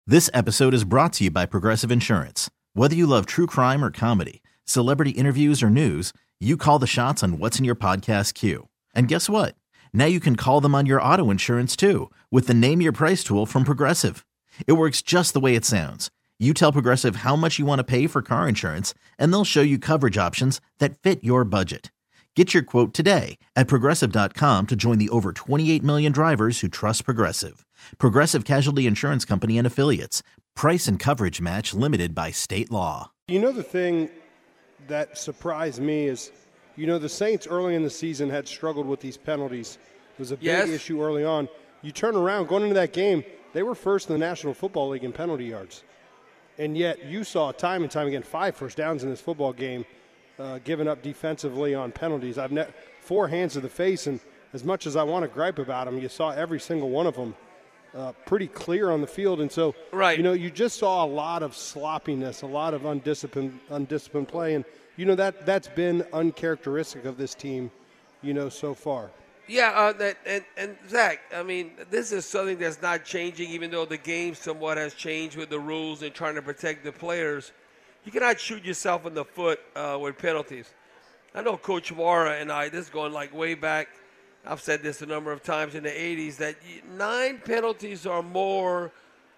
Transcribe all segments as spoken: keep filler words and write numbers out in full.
This episode is brought to you by Progressive Insurance. Whether you love true crime or comedy, celebrity interviews or news, you call the shots on what's in your podcast queue. And guess what? Now you can call them on your auto insurance too with the Name Your Price tool from Progressive. It works just the way it sounds. You tell Progressive how much you want to pay for car insurance, and they'll show you coverage options that fit your budget. Get your quote today at Progressive dot com to join the over twenty-eight million drivers who trust Progressive. Progressive Casualty Insurance Company and Affiliates. Price and coverage match limited by state law. You know, the thing that surprised me is, you know, the Saints early in the season had struggled with these penalties. It was a big yes. issue early on. You turn around, going into that game, they were first in the National Football League in penalty yards. And yet you saw time and time again five first downs in this football game uh, given up defensively on penalties. I've ne- four hands to the face, and as much as I want to gripe about them, you saw every single one of them uh, pretty clear on the field. And so, right. you know, you just saw a lot of sloppiness, a lot of undisciplined, undisciplined play. And, you know, that, that's been uncharacteristic of this team, you know, so far. Yeah, uh, that, and, and Zach, I mean, this is something that's not changing, even though the game somewhat has changed with the rules and trying to protect the players. You cannot shoot yourself in the foot uh, with penalties. I know Coach Mara and I, this is going like way back, I've said this a number of times in the eighties, that nine penalties or more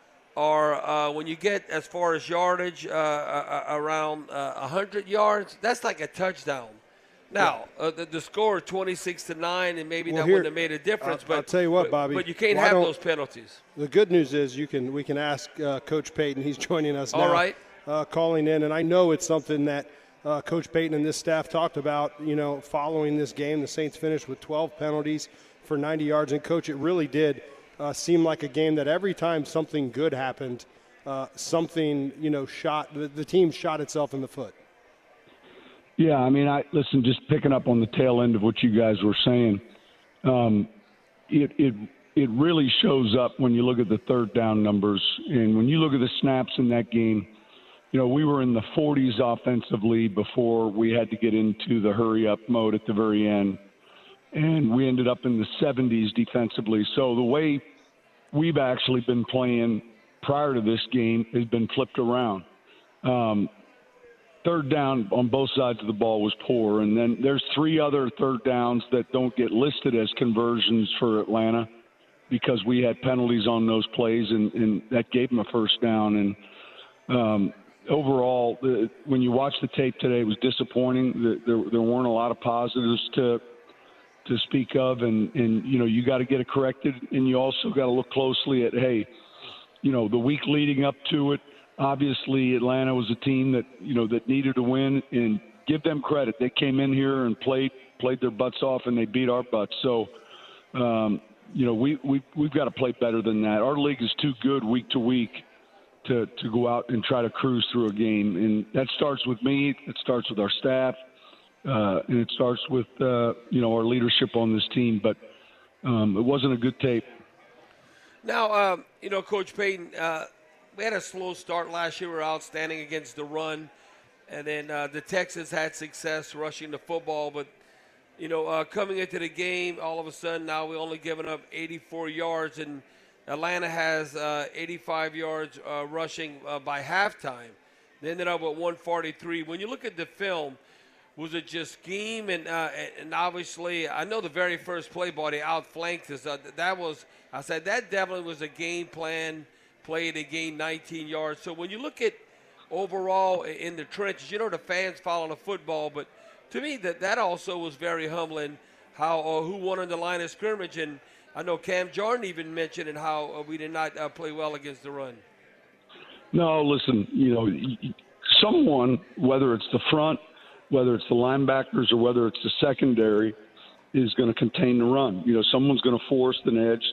are uh, when you get as far as yardage, uh, uh, around uh, one hundred yards, that's like a touchdown. Now, uh, the, the score twenty-six to nine, and maybe well, that here, wouldn't have made a difference. I'll, but I'll tell you what, Bobby. But, but you can't well, have those penalties. The good news is you can we can ask uh, Coach Payton. He's joining us now. All right. Uh, calling in, and I know it's something that uh, Coach Payton and this staff talked about, you know, following this game. The Saints finished with twelve penalties for ninety yards, and, Coach, it really did uh, seem like a game that every time something good happened, uh, something, you know, shot, the, the team shot itself in the foot. Yeah, I mean, I listen, just picking up on the tail end of what you guys were saying, um, it, it, it really shows up when you look at the third down numbers, and when you look at the snaps in that game. You know, we were in the forties offensively before we had to get into the hurry-up mode at the very end, and we ended up in the seventies defensively. So the way we've actually been playing prior to this game has been flipped around. Um, third down on both sides of the ball was poor, and then there's three other third downs that don't get listed as conversions for Atlanta because we had penalties on those plays, and, and that gave them a first down. And um, overall, the, when you watch the tape today, it was disappointing. There, there weren't a lot of positives to to speak of, and, and you know, you got to get it corrected, and you also got to look closely at, hey, you know, the week leading up to it, obviously Atlanta was a team that, you know, that needed to win, and give them credit. They came in here and played played their butts off, and they beat our butts. So, um, you know, we, we, we've got to play better than that. Our league is too good week to week to, to go out and try to cruise through a game. And that starts with me. It starts with our staff. Uh, and it starts with, uh, you know, our leadership on this team. But um, it wasn't a good tape. Now, um, you know, Coach Payton, uh, we had a slow start last year. We were outstanding against the run. And then uh, the Texans had success rushing the football. But, you know, uh, coming into the game, all of a sudden now we're only giving up eighty-four yards. And Atlanta has uh, eighty-five yards uh, rushing uh, by halftime. They ended up with one forty-three. When you look at the film, was it just scheme? And uh, and obviously, I know the very first play ball, they outflanked us. Uh, that was, I said, that definitely was a game plan play to gain nineteen yards. So when you look at overall in the trenches, you know the fans following the football, but to me that, that also was very humbling how or who won on the line of scrimmage. And I know Cam Jordan even mentioned and how uh, we did not uh, play well against the run. No, listen, you know, someone, whether it's the front, whether it's the linebackers or whether it's the secondary, is going to contain the run. You know, someone's going to force an edge,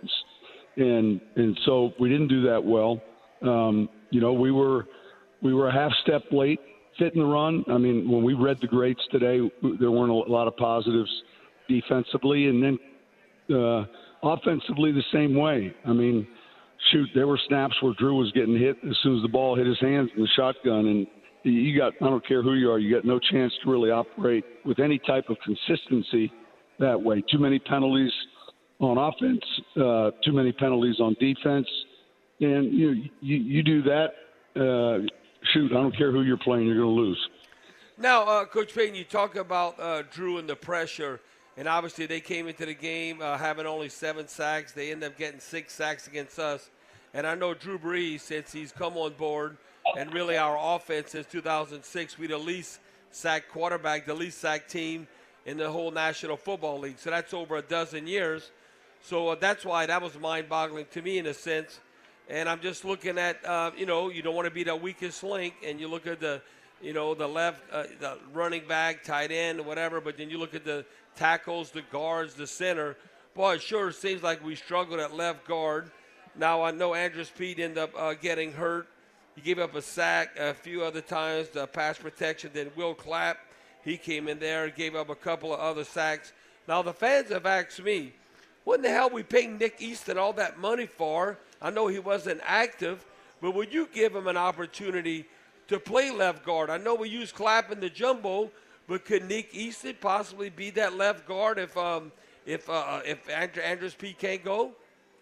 and and so we didn't do that well. Um, you know, we were we were a half step late fitting the run. I mean, when we read the greats today, there weren't a lot of positives defensively, and then uh, offensively the same way. I mean, shoot, there were snaps where Drew was getting hit as soon as the ball hit his hands in the shotgun, and you got, I don't care who you are, you got no chance to really operate with any type of consistency that way. Too many penalties on offense, uh, too many penalties on defense. And you you, you do that, uh, shoot, I don't care who you're playing, you're going to lose. Now, uh, Coach Payton, you talk about uh, Drew and the pressure, and obviously they came into the game uh, having only seven sacks. They ended up getting six sacks against us. And I know Drew Brees, since he's come on board, and really our offense since two thousand six, we're the least sacked quarterback, the least sacked team in the whole National Football League. So that's over a dozen years. So uh, that's why that was mind-boggling to me in a sense. And I'm just looking at, uh, you know, you don't want to be the weakest link, and you look at the, you know, the left, uh, the running back, tight end, whatever, but then you look at the tackles, the guards, the center. Boy, it sure seems like we struggled at left guard. Now, I know Andrus Peat ended up uh, getting hurt. He gave up a sack a few other times, the pass protection. Then Will Clapp, he came in there and gave up a couple of other sacks. Now, the fans have asked me, what in the hell we paying Nick Easton all that money for? I know he wasn't active, but would you give him an opportunity to play left guard? I know we use Clapp in the jumbo, but could Nick Easton possibly be that left guard if um, if uh, if Andr- Andrus Peat can't go?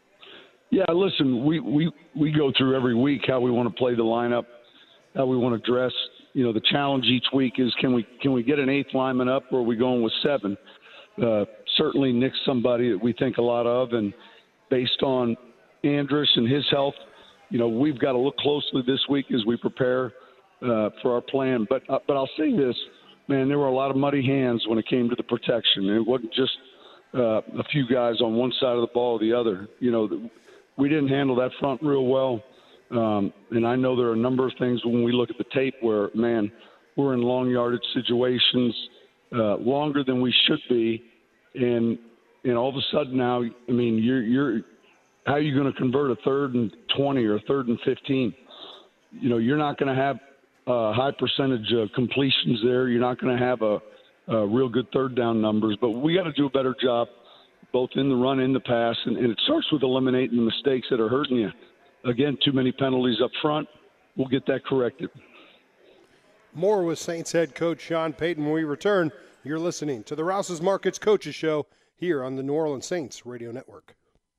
Yeah, listen, we, we, we go through every week how we want to play the lineup, how we want to dress. You know, the challenge each week is can we can we get an eighth lineman up, or are we going with seven? Uh, certainly Nick's somebody that we think a lot of, and based on Andrus and his health, you know, we've got to look closely this week as we prepare uh, for our plan. But uh, but I'll say this, man, there were a lot of muddy hands when it came to the protection. It wasn't just uh, a few guys on one side of the ball or the other. You know, the, we didn't handle that front real well. Um, and I know there are a number of things when we look at the tape where, man, we're in long yardage situations uh, longer than we should be. And and all of a sudden now, I mean, you're you're how are you going to convert a third and twenty or a third and fifteen? You know, you're not going to have a high percentage of completions there. You're not going to have a, a real good third down numbers. But we got to do a better job both in the run and the pass. And, and it starts with eliminating the mistakes that are hurting you. Again, too many penalties up front. We'll get that corrected. More with Saints head coach Sean Payton. When we return, you're listening to the Rouse's Markets Coaches Show here on the New Orleans Saints Radio Network.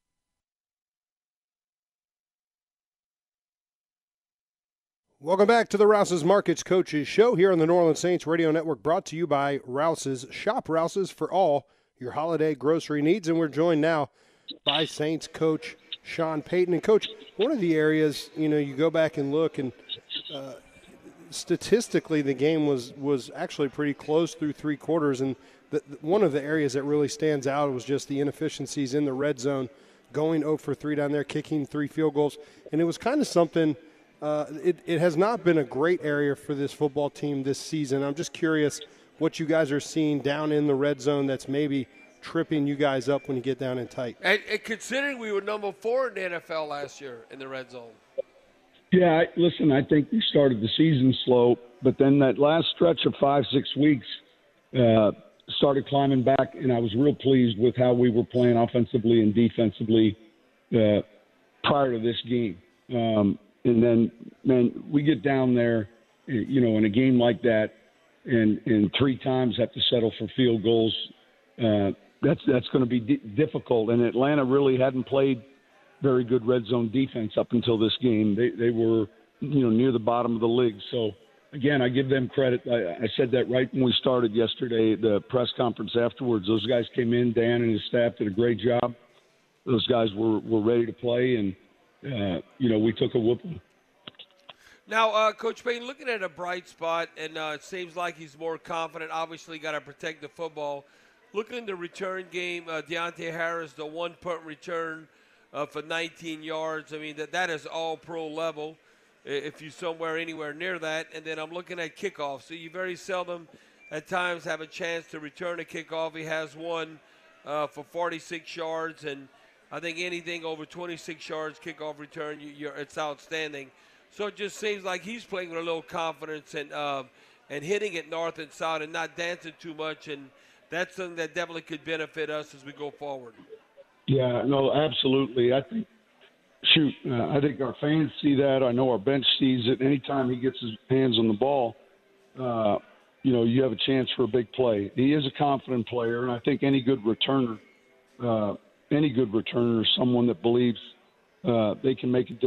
Welcome back to the Rouse's Markets Coaches Show here on the New Orleans Saints Radio Network, brought to you by Rouse's. Shop Rouse's for all your holiday grocery needs. And we're joined now by Saints coach Sean Payton. And, Coach, one of the areas, you know, you go back and look, and uh, statistically the game was, was actually pretty close through three quarters. And the, one of the areas that really stands out was just the inefficiencies in the red zone, going oh for three down there, kicking three field goals. And it was kind of something uh, – it, it has not been a great area for this football team this season. I'm just curious what you guys are seeing down in the red zone that's maybe – tripping you guys up when you get down in tight. And, and considering we were number four in the N F L last year in the red zone. Yeah, I, listen, I think we started the season slow, but then that last stretch of five, six weeks uh, started climbing back, and I was real pleased with how we were playing offensively and defensively uh, prior to this game. Um, and then, man, we get down there, you know, in a game like that, and, and three times have to settle for field goals. Uh, That's that's going to be d- difficult, and Atlanta really hadn't played very good red zone defense up until this game. They they were, you know, near the bottom of the league. So again, I give them credit. I, I said that right when we started yesterday, the press conference afterwards. Those guys came in. Dan and his staff did a great job. Those guys were, were ready to play, and uh, you know, we took a whooping. Now, uh, Coach Payton, looking at a bright spot, and uh, it seems like he's more confident. Obviously, got to protect the football. Looking at the return game, uh, Deontay Harris, the one punt return uh, for nineteen yards. I mean, that that is all pro level if you're somewhere anywhere near that. And then I'm looking at kickoffs. So you very seldom at times have a chance to return a kickoff. He has one uh, for forty-six yards. And I think anything over twenty-six yards kickoff return, you, you're, it's outstanding. So it just seems like he's playing with a little confidence and, uh, and hitting it north and south and not dancing too much. And that's something that definitely could benefit us as we go forward. Yeah, no, absolutely. I think, shoot, uh, I think our fans see that. I know our bench sees it. Anytime he gets his hands on the ball, uh, you know, you have a chance for a big play. He is a confident player, and I think any good returner, uh, any good returner is someone that believes uh, they can make a difference.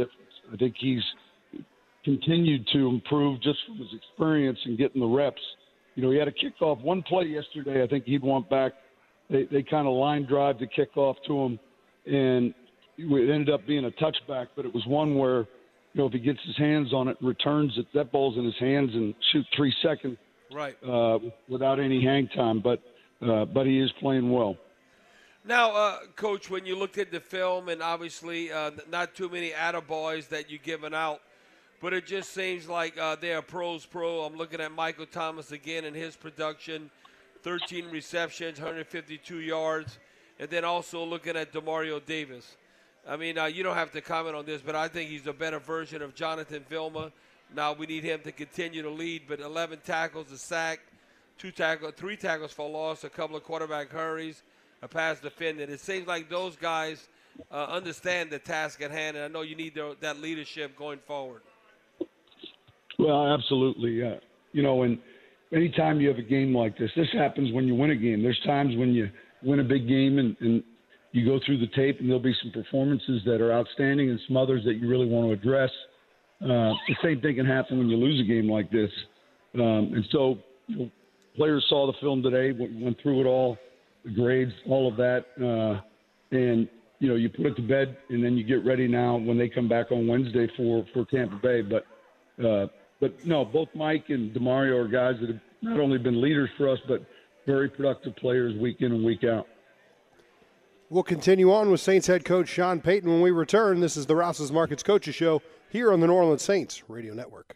I think he's continued to improve just from his experience and getting the reps. You know, he had a kickoff one play yesterday. I think he'd want back. They they kind of line drive the kickoff to him, and it ended up being a touchback. But it was one where, you know, if he gets his hands on it and returns it, that ball's in his hands and shoot three seconds, right, uh, without any hang time. But uh, but he is playing well. Now, uh, Coach, when you looked at the film, and obviously uh, not too many attaboys that you're giving out, but it just seems like uh, they are pros pro. I'm looking at Michael Thomas again and his production, thirteen receptions, one hundred fifty-two yards, and then also looking at Demario Davis. I mean, uh, you don't have to comment on this, but I think he's a better version of Jonathan Vilma. Now we need him to continue to lead, but eleven tackles, a sack, two tackle, three tackles for loss, a couple of quarterback hurries, a pass defended. It seems like those guys uh, understand the task at hand, and I know you need the, that leadership going forward. Well, absolutely. Uh, you know, and anytime you have a game like this, this happens when you win a game. There's times when you win a big game and, and you go through the tape and there'll be some performances that are outstanding and some others that you really want to address. Uh, the same thing can happen when you lose a game like this. Um, and so, you know, players saw the film today, went, went through it all, the grades, all of that. Uh, and, you know, you put it to bed and then you get ready now when they come back on Wednesday for, for Tampa Bay. But, uh, but no, both Mike and Demario are guys that have not only been leaders for us, but very productive players week in and week out. We'll continue on with Saints head coach Sean Payton when we return. This is the Rouse's Markets Coaches Show here on the New Orleans Saints Radio Network.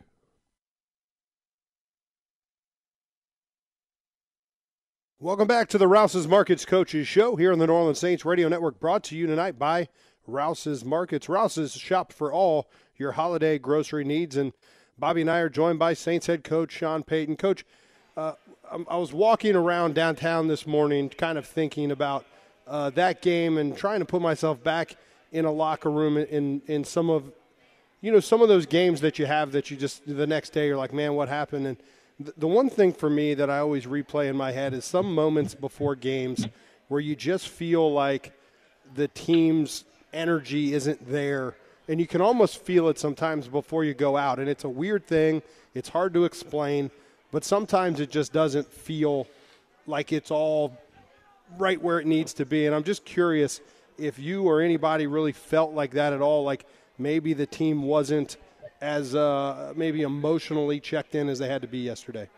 Welcome back to the Rouse's Markets Coaches Show here on the New Orleans Saints Radio Network, brought to you tonight by Rouse's Markets. Rouse's shop for all your holiday grocery needs, and Bobby and I are joined by Saints head coach Sean Payton. Coach, uh, I was walking around downtown this morning kind of thinking about uh, that game and trying to put myself back in a locker room in, in some of, you know, some of those games that you have that you just the next day you're like, man, what happened? And th- the one thing for me that I always replay in my head is some moments before games where you just feel like the team's energy isn't there. And you can almost feel it sometimes before you go out. And it's a weird thing. It's hard to explain. But sometimes it just doesn't feel like it's all right where it needs to be. And I'm just curious if you or anybody really felt like that at all, like maybe the team wasn't as uh, maybe emotionally checked in as they had to be yesterday.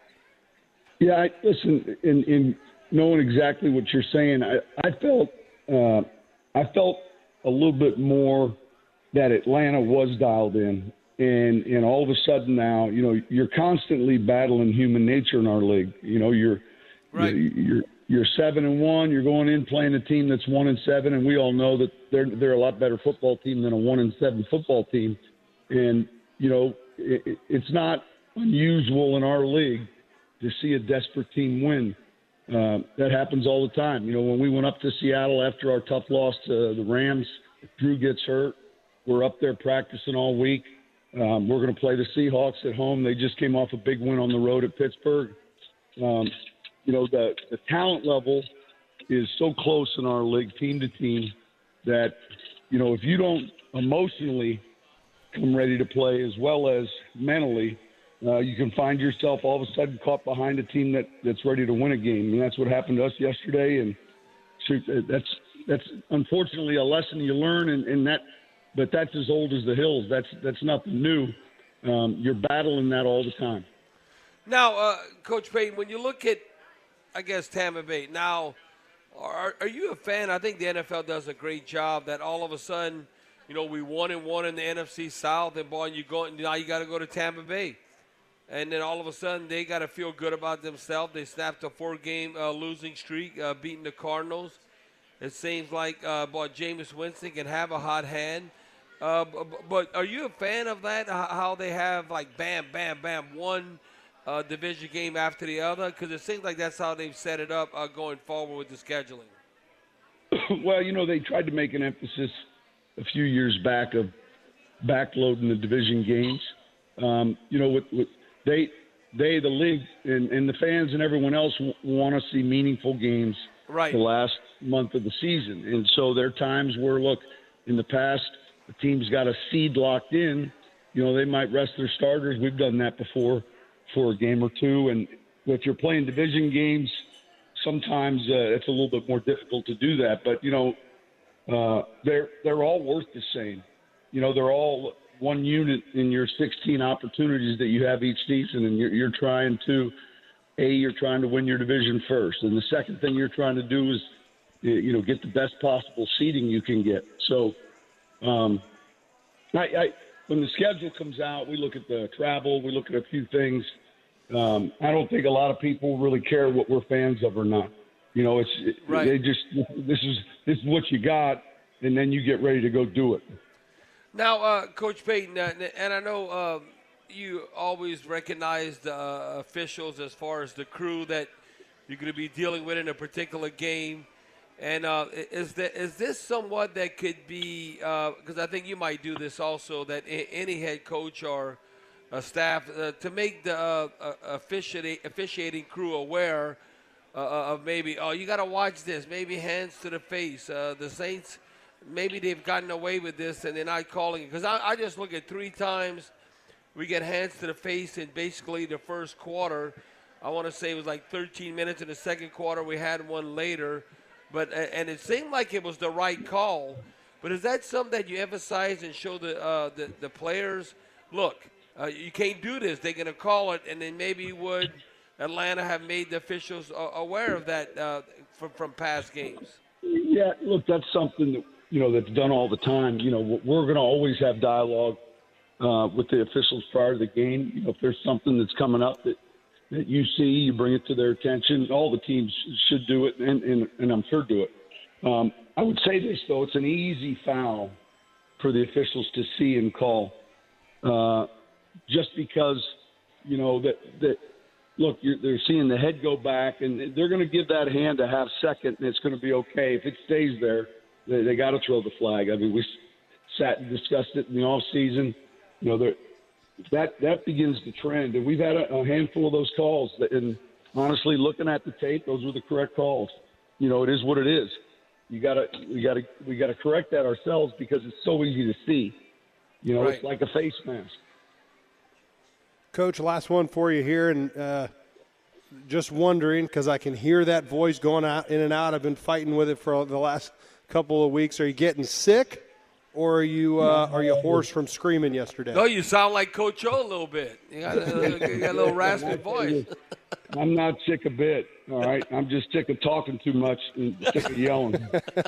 Yeah, I, listen, in, in knowing exactly what you're saying, I, I felt uh, I felt a little bit more that Atlanta was dialed in. And and all of a sudden now, you know, you're constantly battling human nature in our league. You know, you're right. you're, you're you're seven and one. You're going in playing a team that's one and seven, and we all know that they're they're a lot better football team than a one and seven football team. And you know, it, it's not unusual in our league to see a desperate team win. Uh, that happens all the time. You know, when we went up to Seattle after our tough loss to the Rams, Drew gets hurt. We're up there practicing all week. Um, we're going to play the Seahawks at home. They just came off a big win on the road at Pittsburgh. Um, you know, the, the talent level is so close in our league, team to team, that, you know, if you don't emotionally come ready to play as well as mentally, uh, you can find yourself all of a sudden caught behind a team that, that's ready to win a game. And that's what happened to us yesterday. And that's that's unfortunately a lesson you learn, and, and that – but that's as old as the hills. That's that's nothing new. Um, you're battling that all the time. Now, uh, Coach Payton, when you look at, I guess, Tampa Bay, now, are, are you a fan? I think the N F L does a great job that all of a sudden, you know, we won and won in the N F C South, and boy, you go now you got to go to Tampa Bay. And then all of a sudden they got to feel good about themselves. They snapped a four-game uh, losing streak, uh, beating the Cardinals. It seems like uh, boy, Jameis Winston can have a hot hand. Uh, but, but are you a fan of that, how they have like bam, bam, bam, one uh, division game after the other? Because it seems like that's how they've set it up uh, going forward with the scheduling. Well, you know, they tried to make an emphasis a few years back of backloading the division games. Um, you know, with, with they, they, the league and, and the fans and everyone else w- want to see meaningful games right. the last month of the season. And so there are times where, look, in the past, a team's got a seed locked in, you know, they might rest their starters. We've done that before for a game or two. And if you're playing division games, sometimes uh, it's a little bit more difficult to do that. But, you know, uh, they're they're all worth the same. You know, they're all one unit in your sixteen opportunities that you have each season, and you're, you're trying to, A, you're trying to win your division first. And the second thing you're trying to do is, you know, get the best possible seeding you can get. So um, I, I, when the schedule comes out, we look at the travel, we look at a few things. Um, I don't think a lot of people really care what we're fans of or not. You know, it's right. They just this is this is what you got, and then you get ready to go do it. Now, uh, Coach Payton, uh, and I know uh, you always recognize the uh, officials as far as the crew that you're going to be dealing with in a particular game. And uh, is that is this somewhat that could be, because uh, I think you might do this also, that any head coach or a staff, uh, to make the uh, officiating, officiating crew aware uh, of maybe, oh, you got to watch this, maybe hands to the face. Uh, the Saints, maybe they've gotten away with this and they're not calling it. Because I, I just look at three times we get hands to the face in basically the first quarter. I want to say it was like thirteen minutes in the second quarter. We had one later. But and it seemed like it was the right call. But is that something that you emphasize and show the uh, the, the players, look, uh, you can't do this. They're going to call it, and then maybe would Atlanta have made the officials uh, aware of that uh, from, from past games? Yeah, look, that's something that, you know, that's done all the time. You know, we're going to always have dialogue uh, with the officials prior to the game. You know, if there's something that's coming up that, that you see, you bring it to their attention. All the teams should do it, and, and, and I'm sure do it. Um, I would say this, though. It's an easy foul for the officials to see and call uh, just because, you know, that, that look, you're, they're seeing the head go back, and they're going to give that hand a half second, and it's going to be okay. If it stays there, they, they got to throw the flag. I mean, we sat and discussed it in the off season. You know, they're That that begins the trend, and we've had a, a handful of those calls. That, and honestly, looking at the tape, those were the correct calls. You know, it is what it is. You gotta, we gotta, we gotta correct that ourselves because it's so easy to see. You know, right. It's like a face mask. Coach, last one for you here, and uh, just wondering because I can hear that voice going out in and out. I've been fighting with it for the last couple of weeks. Are you getting sick? Or are you uh, are you hoarse from screaming yesterday? No, you sound like Coach O a little bit. You got a, you got a little raspy voice. I'm not sick a bit, all right? I'm just sick of talking too much and sick of yelling.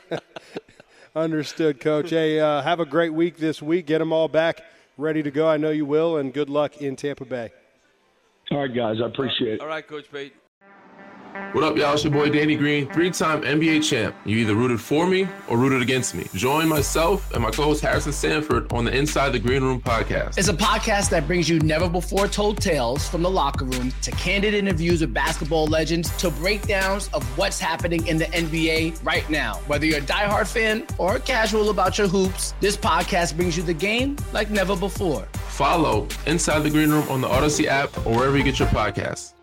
Understood, Coach. Hey, uh, have a great week this week. Get them all back ready to go. I know you will, and good luck in Tampa Bay. All right, guys. I appreciate it. All right, Coach Payton. What up, y'all? It's your boy Danny Green, three-time N B A champ. You either rooted for me or rooted against me. Join myself and my co-host Harrison Sanford on the Inside the Green Room podcast. It's a podcast that brings you never-before-told tales from the locker room to candid interviews with basketball legends to breakdowns of what's happening in the N B A right now. Whether you're a diehard fan or casual about your hoops, this podcast brings you the game like never before. Follow Inside the Green Room on the Odyssey app or wherever you get your podcasts.